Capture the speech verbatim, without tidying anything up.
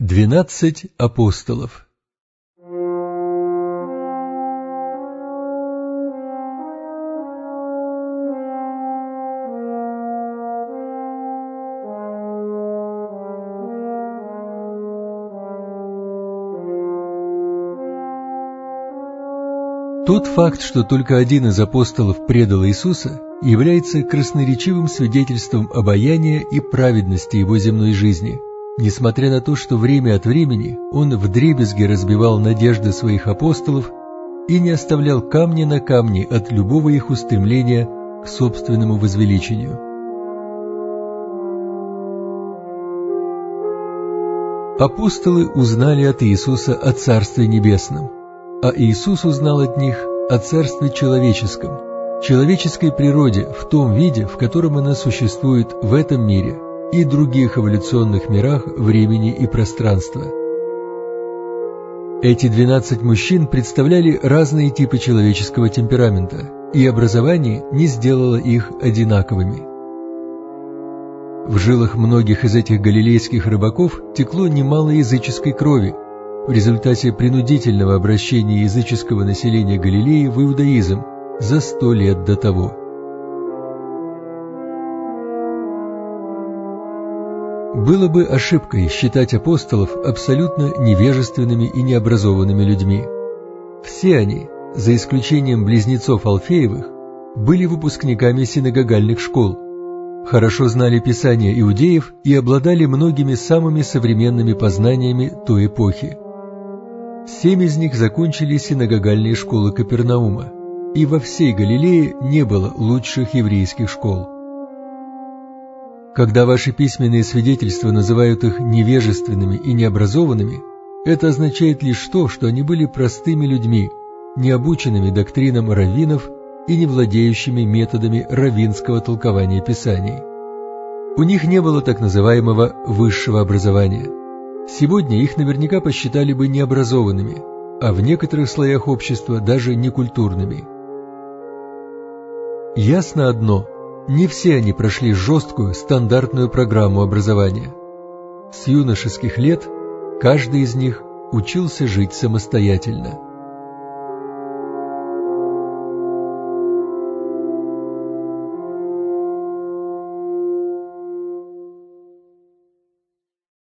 Двенадцать апостолов. Тот факт, что только один из апостолов предал Иисуса, является красноречивым свидетельством обаяния и праведности его земной жизни, несмотря на то, что время от времени он вдребезги разбивал надежды своих апостолов и не оставлял камня на камне от любого их устремления к собственному возвеличению. Апостолы узнали от Иисуса о Царстве Небесном, а Иисус узнал от них о Царстве Человеческом, человеческой природе в том виде, в котором она существует в этом мире и других эволюционных мирах времени и пространства. Эти двенадцать мужчин представляли разные типы человеческого темперамента, и образование не сделало их одинаковыми. В жилах многих из этих галилейских рыбаков текло немало языческой крови в результате принудительного обращения языческого населения Галилеи в иудаизм за сто лет до того. Было бы ошибкой считать апостолов абсолютно невежественными и необразованными людьми. Все они, за исключением близнецов Алфеевых, были выпускниками синагогальных школ, хорошо знали Писания иудеев и обладали многими самыми современными познаниями той эпохи. Семь из них закончили синагогальные школы Капернаума, и во всей Галилее не было лучших еврейских школ. Когда ваши письменные свидетельства называют их невежественными и необразованными, это означает лишь то, что они были простыми людьми, не обученными доктринам раввинов и не владеющими методами раввинского толкования Писаний. У них не было так называемого высшего образования. Сегодня их наверняка посчитали бы необразованными, а в некоторых слоях общества даже некультурными. Ясно одно: не все они прошли жесткую, стандартную программу образования. С юношеских лет каждый из них учился жить самостоятельно.